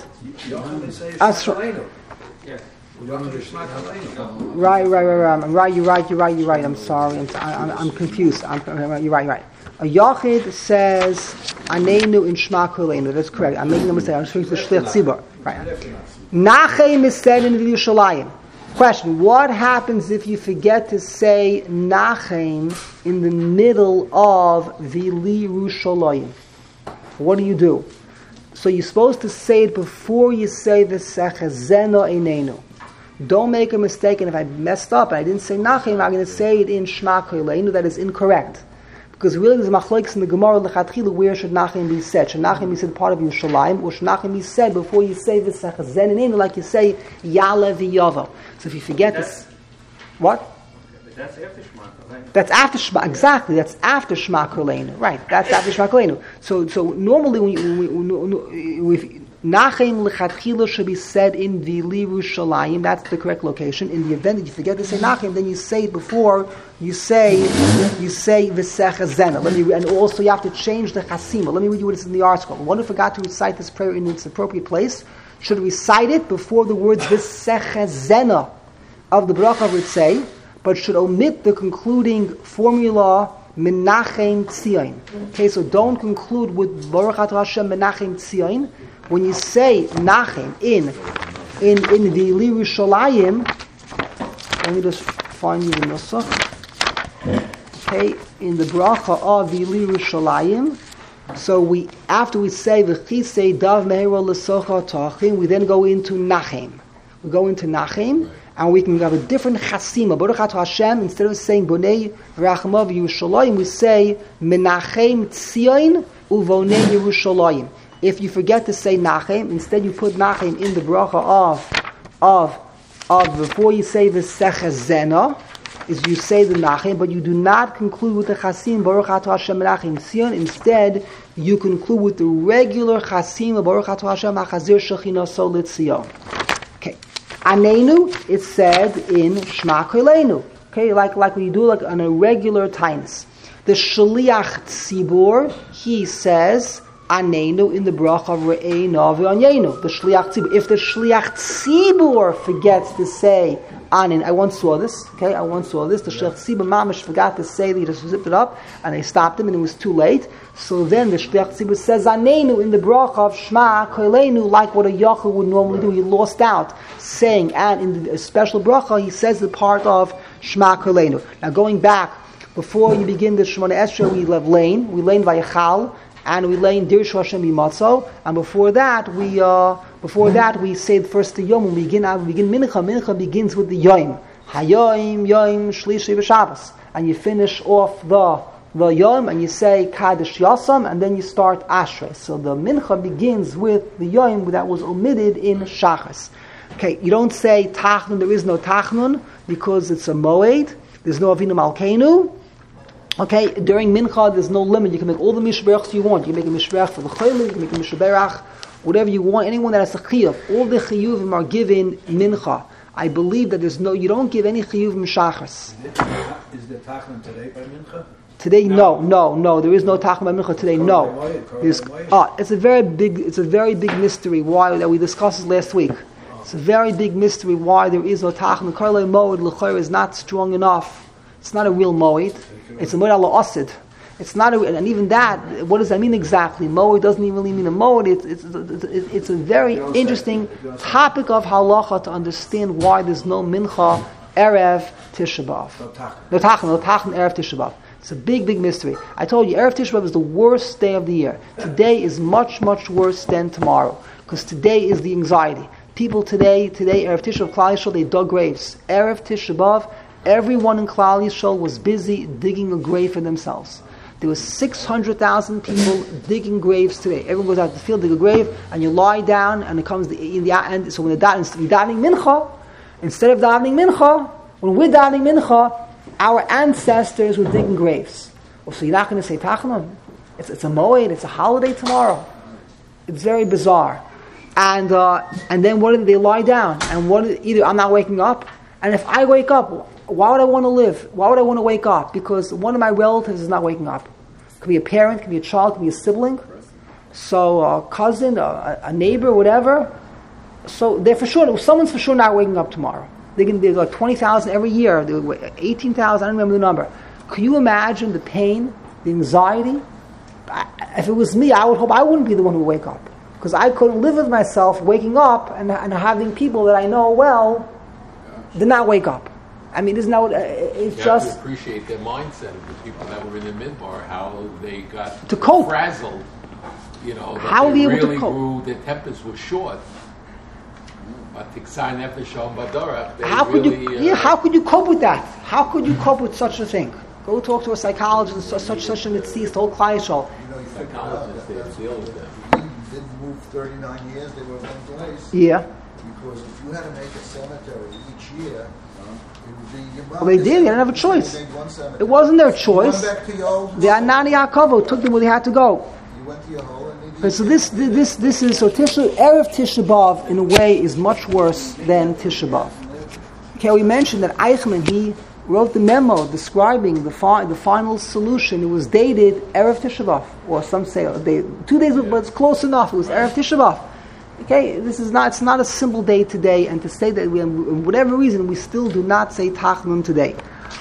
Right. You're right. I'm sorry. I'm confused. You're right. A Yochid says Anenu in Shema Koleinu. That's correct. I'm making a mistake. I'm just reading the Shliach Tzibur. Right. Nachem is said in Yerushalayim. Question: what happens if you forget to say Nachem in the middle of V'li Yerushalayim? What do? So you're supposed to say it before you say the Sechazeno Einenu. don't make a mistake, and if I messed up and I didn't say Nachem, I'm going to say it in Shema Koleinu. That is incorrect. Because really there's machlokes in the Gemara Lechatchila, where should Nachem be said? Should Nachem be said part of Yerushalayim, or should Nachem be said before you say V'sech Zeneinu, like you say Yale v'Yava? So if you forget this, what? But that's after Shema Koleinu. That's after Shema, exactly. That's after Shema Koleinu, right? That's after Shema Koleinu. So normally when Nachem Lechatchila should be said in the Yerushalayim. That's the correct location. In the event that you forget to say Nachem, then you say it before you say V'sech Zena. And also you have to change the Chasima. Let me read you what is in the article. One who forgot to recite this prayer in its appropriate place should recite it before the words V'sech Zena of the bracha would say, but should omit the concluding formula Menachem Tzion. Okay, so don't conclude with Baruch Atah Hashem Menachem Tzion. When you say Nachem in the Yerushalayim, let me just find you the nusach. Okay, in the bracha of the Yerushalayim. So after we say V'chisei Dav Mehera L'Socha Tachim, we then go into Nachem. We go into Nachem, and we can have a different chasima. Baruch Atah Hashem, instead of saying Bonei Rachmav Yerushalayim, we say Menachem Tzion Uvonei Yerushalayim. If you forget to say Nachem, instead you put Nachem in the bracha of before you say the V'sech Zena, is you say the Nachem, but you do not conclude with the Chasim Baruch Atah Hashem Menachem Tzion. Instead, you conclude with the regular Chasim Baruch Atah Hashem Achazir Shechina So L'Tzion. Okay, Anenu, it's said in Shema Koleinu. Okay, like we do like on a regular times. The Shaliach Tzibur, he says Anenu in the bracha of Re'eina v'Anyenu. The Shliach Tzibur. If the Shliach Tzibur forgets to say Anin, I once saw this. The Shliach Tzibur Mamish forgot to say that he just zipped it up, and they stopped him, and it was too late. So then the Shliach Tzibur says Anenu in the bracha of Shema Koleinu, like what a Yachid would normally do. He lost out saying, and in the special bracha he says the part of Shema Koleinu. Now going back, before you begin the Shemona Esrei, we lein Vayachal, and we lay in Dir Hashem Yimatzo, and before that we say first the Yom. When we begin Mincha. Mincha begins with the Yom. Hayoim Yom Shlishi v'Shabbos, and you finish off the Yom, and you say Kaddish Yasam, and then you start Ashrei. So the Mincha begins with the Yom that was omitted in Shachas. Okay, you don't say Tachnun. There is no Tachnun because it's a Moed. There's no Avinu Malkeinu. Okay, during Mincha, there's no limit. You can make all the mishberachs you want. You can make a mishberach for the chaylim, you can make a mishberach, whatever you want. Anyone that has a chiyuv, all the chiyuvim are given Mincha. I believe that you don't give any chiyuvim shachas. Is the Tachnun today by Mincha? Today, no. There is no Tachnun by Mincha today. No. It's a very big mystery. Why that we discussed last week. It's a very big mystery why there is no Tachnun. Karlei Moed l'chayr is not strong enough. It's not a real Moed. It's a Moed ala Osid. It's not and even that, what does that mean exactly? Moed doesn't even really mean a Moed. It's a very interesting topic of halacha to understand why there's no Mincha Erev Tisha B'Av. No Tachnun Erev Tisha B'Av. It's a big mystery. I told you, Erev Tisha B'Av is the worst day of the year. Today is much worse than tomorrow, because today is the anxiety. People today, Erev Tisha B'Av, Klal Yisrael, they dug graves. Erev Tisha B'Av, everyone in Klal Yisrael was busy digging a grave for themselves. There was 600,000 people digging graves today. Everyone goes out to the field, dig a grave, and you lie down, and it comes in the end. So when you're davening Mincha, instead of davening Mincha, when we're davening Mincha, our ancestors were digging graves. So you're not going to say Tachnun. It's a Moed. It's a holiday tomorrow. It's very bizarre. And then what do they lie down? And either I'm not waking up, and if I wake up, why would I want to live? Why would I want to wake up? Because one of my relatives is not waking up. It could be a parent, it could be a child, it could be a sibling. So a cousin, a neighbor, whatever. So they're someone's for sure not waking up tomorrow. There's like 20,000 every year. 18,000, I don't remember the number. Can you imagine the pain, the anxiety? If it was me, I would hope I wouldn't be the one who would wake up. Because I couldn't live with myself waking up and having people that I know well did not wake up. I mean, isn't that what it's you just... have to appreciate their mindset of the people that were in the midbar, how they got to cope. Frazzled. How they really to cope? Their tempers were short. How could you? How could you cope with that? How could you cope with such a thing? Go talk to a psychologist. Such a deceased whole Klal Yisrael. Psychologists, they deal with them. He didn't move 39 years, they were in one place. Yeah. Because if you had to make a cemetery each year, it would be... Well, they did. They didn't have a choice. It wasn't their choice. The Anani Yaakov took them where they had to go. You went to your hole and So this is so Erev Tisha B'Av in a way is much worse than Tisha B'Av. Okay, we mentioned that Eichmann, he wrote the memo describing the final solution. It was dated Erev Tisha B'Av, or some say 2 days, but it's close enough. It was Erev Tisha B'Av. Okay, it's not a simple day today, and to say that for whatever reason we still do not say Tachnun today.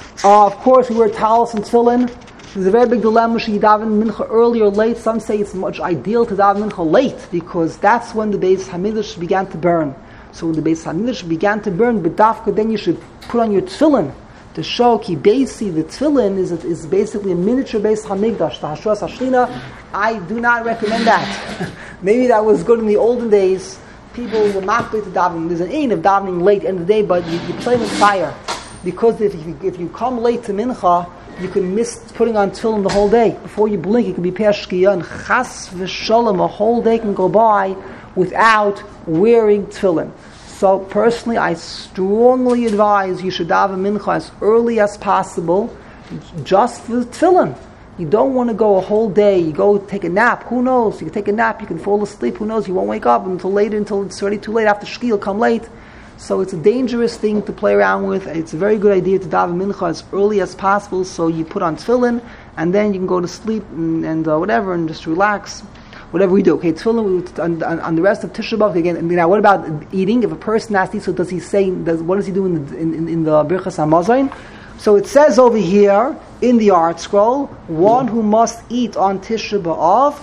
Of course, we wear talis and tefillin. There's a very big dilemma. Should you daven mincha early or late? Some say it's much ideal to daven mincha late because that's when the Beis Hamikdash began to burn. So when the Beis Hamikdash began to burn, b'dafka, then you should put on your tefillin to show ki beisi. The tefillin is basically a miniature Beis Hamikdash. The Hashras Hashchina. I do not recommend that. Maybe that was good in the olden days. People were not going to daven. There's an aim of davening late in the day, but you play with fire because if you come late to mincha, you can miss putting on tefillin the whole day. Before you blink, it can be past shkiyah, and chas v'sholem, a whole day can go by without wearing tefillin. So personally, I strongly advise you should daven mincha as early as possible, just for tefillin. You don't want to go a whole day. You go take a nap. Who knows? You can take a nap. You can fall asleep. Who knows? You won't wake up until it's already too late. After shkiyah, you'll come late. So it's a dangerous thing to play around with. It's a very good idea to daven mincha as early as possible. So you put on tefillin, and then you can go to sleep and whatever, and just relax. Whatever we do. Okay, tefillin on the rest of Tisha B'Av again. Now, what about eating? If a person has to eat, so does he say? What does he do in the Birchas Hamazon? So it says over here in the art scroll, one who must eat on Tisha B'Av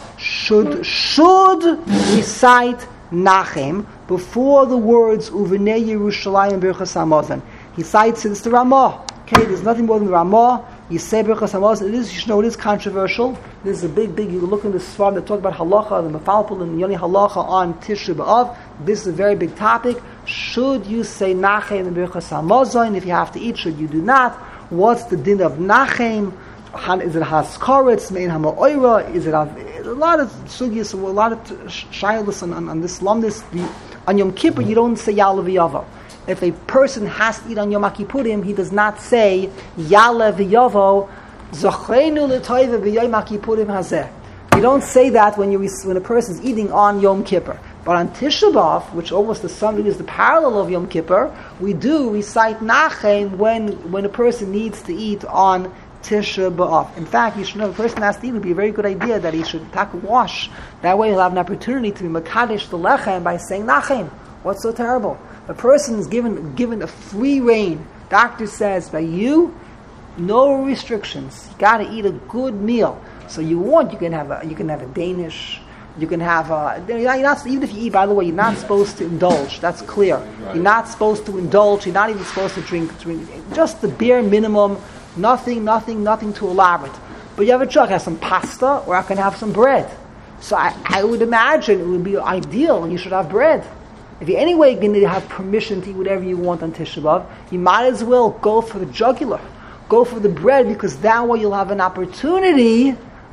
should recite Nachem before the words Uvenei Yerushalayim Birchas Hamazon. He cites it's the Ramah. Okay, there's nothing more than the Ramah. You say Birchas Hamazon. You should know it is controversial. This is a big. You look in the Sfarim that talk about halacha, the Mefalpul and Yoni halacha on Tisha B'Av. This is a very big topic. Should you say Nachem in Birchas Hamazon? If you have to eat, should you do not? What's the din of Nachem? Is it Haskaretz, Mein Hamaoira? Is it a lot of sugyas, a lot of shaylas on this lumdis? On Yom Kippur, you don't say Ya'aleh v'Yavo. If a person has to eat on Yom Kippurim, he does not say Ya'aleh v'Yavo. Zochreinu l'toive b'Yom Kippurim hazeh. You don't say that when a person is eating on Yom Kippur. But on Tisha B'Av, which almost to some degree is the parallel of Yom Kippur, we do recite Nachem when a person needs to eat on Tisha B'Av. In fact, you should know if a person has to eat, it would be a very good idea that he should take a wash. That way he'll have an opportunity to be Makadesh the Lechem by saying Nachem. What's so terrible? A person is given a free rein. Doctor says, by you, no restrictions. You got to eat a good meal. So you can have a Danish. You can have you're not, even if you eat. By the way, you're not supposed to indulge. That's clear. Right. You're not supposed to indulge. You're not even supposed to drink just the bare minimum. Nothing too elaborate. But you have a choice. I can have some pasta, or I can have some bread. So I would imagine it would be ideal. You should have bread. If you're anyway going to have permission to eat whatever you want on Tisha B'Av, you might as well go for the jugular. Go for the bread, because that way you'll have an opportunity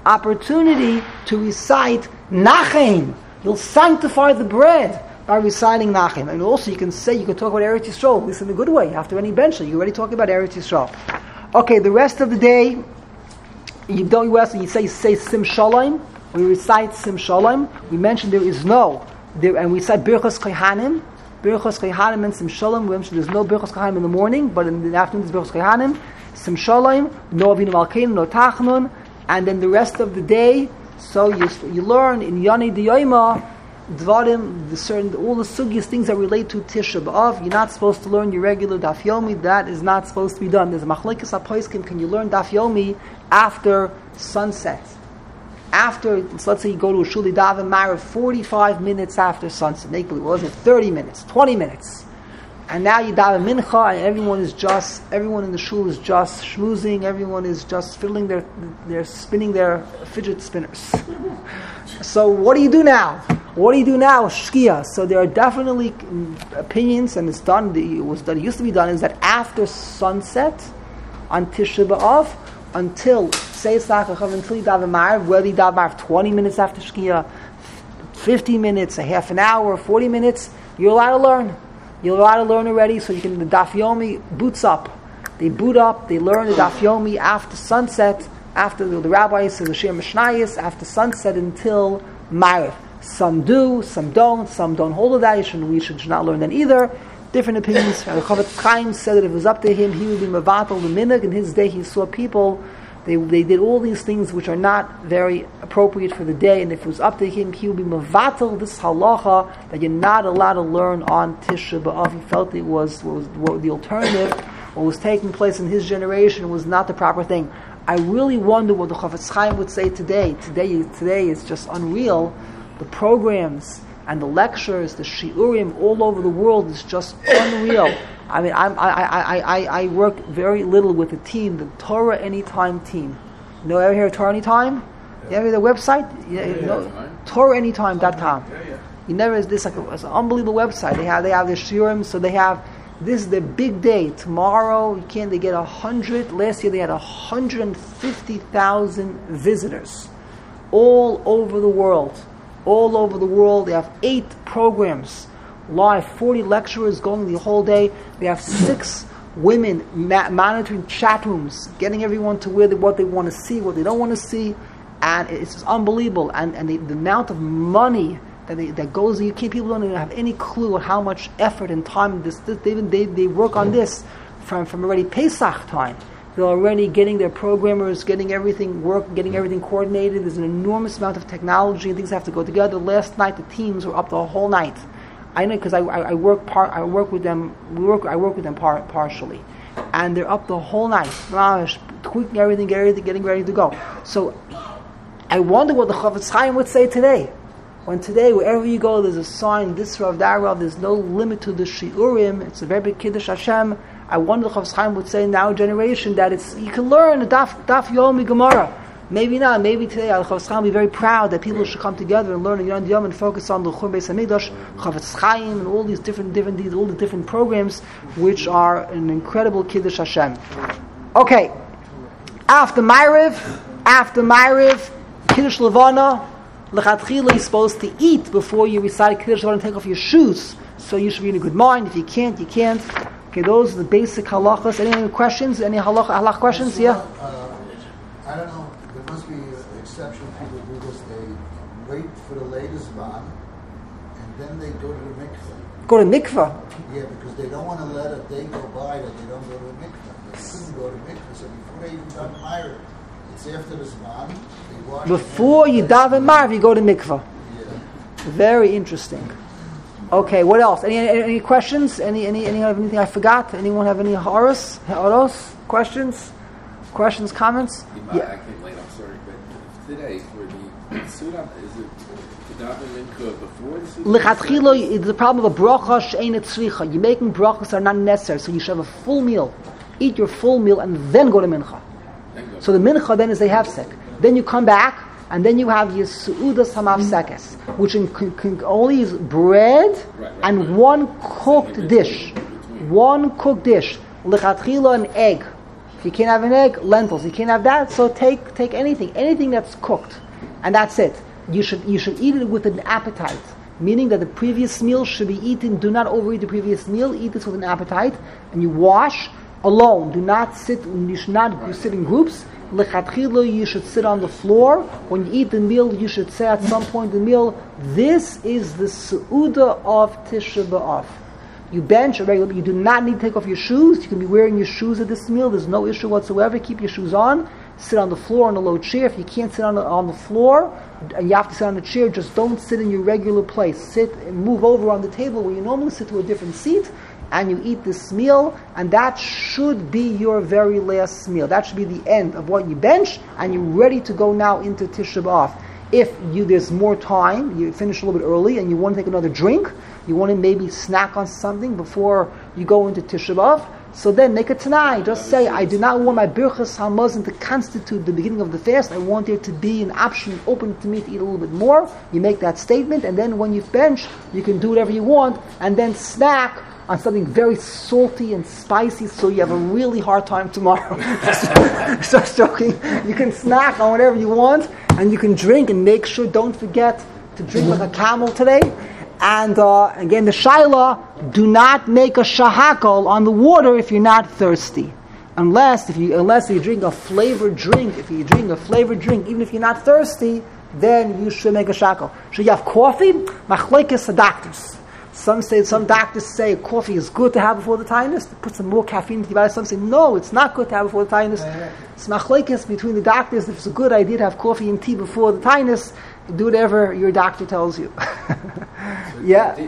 to recite Nachem. You'll sanctify the bread by reciting Nachem. And also you can talk about Eretz Yisrael, at least in a good way. After any benchel, you're already talking about Eretz Yisrael. Okay, the rest of the day, you say Sim Shalom. We recite Sim Shalom. We mentioned and we say Birchas Kohanim. Birchas Kohanim and Sim Shalom. We mentioned there's no Birchas Kohanim in the morning, but in the afternoon there's Birchas Kohanim. Sim Shalom, no Avinu Malkeinu, no Tachnun. And then the rest of the day, so you learn in Yoni D'Yoyma, Dvarim, all the sugyas, things that relate to Tisha B'Av. You're not supposed to learn your regular Daf Yomi. That is not supposed to be done. There's a Machlekes HaPoskim. Can you learn Daf Yomi after sunset? So let's say you go to a Shuli Daven Marav 45 minutes after sunset. Make believe, was it 30 minutes, 20 minutes? And now you daven mincha, and everyone in the shul is just schmoozing. Everyone is just they're spinning their fidget spinners. So what do you do now? What do you do now? Shkia. So there are definitely opinions, and it used to be done, is that after sunset on Tisha B'Av, until you daven Ma'ariv, whether you daven Ma'ariv 20 minutes after Shkia, 50 minutes, a half an hour, 40 minutes, you're allowed to learn. You're allowed to learn already, so you can, the Daf Yomi boots up. They boot up, they learn the Daf Yomi after sunset, after the rabbis says the Shir Mishnayos, after sunset until Ma'ariv. Some do, some don't hold to that. We should not learn that either. Different opinions. Chofetz Chaim said that if it was up to him, he would be mevatel the minhag. In his day, he saw people, they did all these things which are not very appropriate for the day, and if it was up to him, he would be mevatel this halacha that you're not allowed to learn on Tisha B'Av. He felt it was the alternative. What was taking place in his generation was not the proper thing. I really wonder what the Chofetz Chaim would say today. Today is just unreal. The programs and the lectures, the shiurim all over the world is just unreal. I mean, I work very little with the team, the Torah Anytime team. You know, ever hear of Torah Anytime? You ever hear the website? TorahAnytime.com. You never, it's an unbelievable website. They have the shiurim, so this is the big day. Tomorrow, they get 100. Last year they had 150,000 visitors all over the world. All over the world. They have 8 programs live, 40 lecturers going the whole day. They have 6 women monitoring chat rooms, getting everyone to what they want to see, what they don't want to see, and it's just unbelievable. And the amount of money that goes, people don't even have any clue on how much effort and time they work on this from already Pesach time. They're already getting their programmers, getting everything coordinated. There's an enormous amount of technology and things have to go together. Last night the teams were up the whole night. I know because I work with them partially, and they're up the whole night, tweaking everything, getting ready to go. So I wonder what the Chofetz Chaim would say today. When today, wherever you go, there's a sign, this Rav, that Rav, there's no limit to the shiurim. It's a very big Kiddush Hashem. I wonder the Chofetz Chaim would say in our generation that you can learn a Daf Yomi Gemara. Maybe not. Maybe today, the Chofetz Chaim will be very proud that people should come together and learn Yom Yom and focus on the Churban Beis Hamikdash, Chofetz Chaim, and all these different all the different programs, which are an incredible Kiddush Hashem. Okay, after Ma'ariv, Kiddush Levana. L'chatchila is supposed to eat before you recite Kiddush Levana and take off your shoes. So you should be in a good mind. If you can't, you can't. Okay, those are the basic halachas. Any questions? Any halach questions? Yeah? I don't know. There must be exceptional people who do this. They wait for the latest ban, and then they go to the mikveh. Go to mikveh? Yeah, because they don't want to let a day go by that they don't go to the mikveh. They couldn't go to mikveh, so before they even done Ma'ariv, it's after this ban. Before you daven Ma'ariv, you go to mikveh. Yeah. Very interesting. Okay, what else? Any questions? Anything I forgot? Anyone have any horos? Questions? Comments? Yeah. I came late. I'm sorry, but today for the Suda, is it to daven mikveh before the Suda? L'chatchila, the problem of a bracha she'ein tzricha. You're making brachas are not necessary, so you should have a full meal. Eat your full meal and then go to mincha. So the mincha then is a hefsek. Then you come back, and then you have your su'udas hamafsekes, which only is bread and one cooked dish. One cooked dish. L'chatchila, an egg. If you can't have an egg, lentils. You can't have that, so take anything that's cooked, and that's it. You should eat it with an appetite, meaning that the previous meal should be eaten. Do not overeat the previous meal. Eat this with an appetite, and you wash alone. Do not sit. You should not sit in groups. L'chatchila, you should sit on the floor. When you eat the meal, you should say at some point in the meal, this is the Seudah of Tisha B'Av. You bench regularly. You do not need to take off your shoes. You can be wearing your shoes at this meal. There's no issue whatsoever. Keep your shoes on. Sit on the floor on a low chair. If you can't sit on the floor, and you have to sit on the chair, just don't sit in your regular place. Sit and move over on the table where you normally sit to a different seat, and you eat this meal, and that should be your very last meal. That should be the end of what you bench, and you're ready to go now into Tisha B'Av. If there's more time, you finish a little bit early, and you want to take another drink, you want to maybe snack on something before you go into Tisha B'Av, So then make a Tanai. Just say, I do not want my Birchas Hamazon to constitute the beginning of the fast. I want there to be an option open to me to eat a little bit more. You make that statement, and then when you've benched, you can do whatever you want, and then snack on something very salty and spicy, so you have a really hard time tomorrow. Just joking. You can snack on whatever you want, and you can drink, and make sure, don't forget to drink like a camel today. And again, the Shaila, do not make a shahakal on the water if you're not thirsty. Unless you drink a flavored drink, even if you're not thirsty, then you should make a shahakal. Should you have coffee? Machlekes the doctors. Some doctors say coffee is good to have before the tainus, to put some more caffeine into your body. Some say no, it's not good to have before the tainus. It's machlekes between the doctors. If it's a good idea to have coffee and tea before the tainus, do whatever your doctor tells you. Yeah.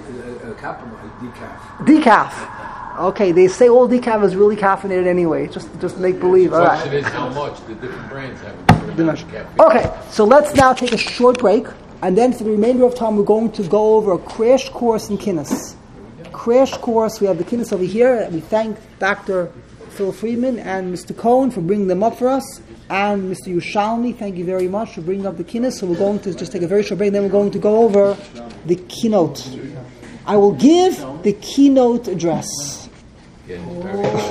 Decaf. Okay, they say all decaf is really caffeinated anyway. Just make believe. The question is how much the different brands have different amounts of caffeine. Okay, so let's now take a short break, and then for the remainder of time we're going to go over a crash course in Kinnis. Crash course, we have the Kinnis over here. We thank Dr. Phil Friedman and Mr. Cohen for bringing them up for us. And Mr. Yushalmi, thank you very much for bringing up the Kinnis. So we're going to just take a very short break, and then we're going to go over the keynote. I will give the keynote address. Yeah,